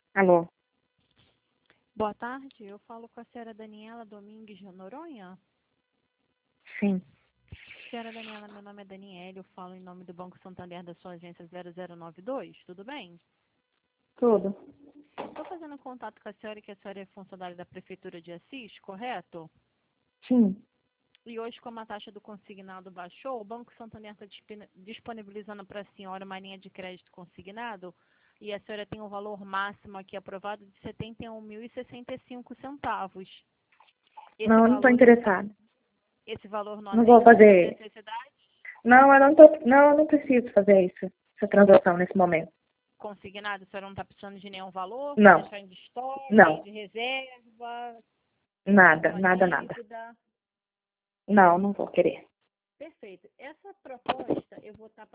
Alô? Boa tarde, eu falo com a senhora Daniela Domingues de Noronha. Sim. Senhora Daniela, meu nome é Daniela, eu falo em nome do Banco Santander da sua agência 0092, tudo bem? Tudo. Estou fazendo contato com a senhora, que a senhora é funcionária da Prefeitura de Assis, correto? Sim. E hoje, como a taxa do consignado baixou, o Banco Santander está disponibilizando para a senhora uma linha de crédito consignado e a senhora tem um valor máximo aqui aprovado de R$ 71.065. Esse Não, eu não estou valor interessada. Esse valor não Não vou atende às suas fazer. necessidades? Não, eu não tô. Não, eu não preciso fazer isso. Essa transação nesse momento. Consignado, a senhora não está precisando de nenhum valor para Não. deixar em estoque, Não. de reserva, Nada, uma nada, nada. dívida? Não, não vou querer. Perfeito. Essa proposta eu vou estar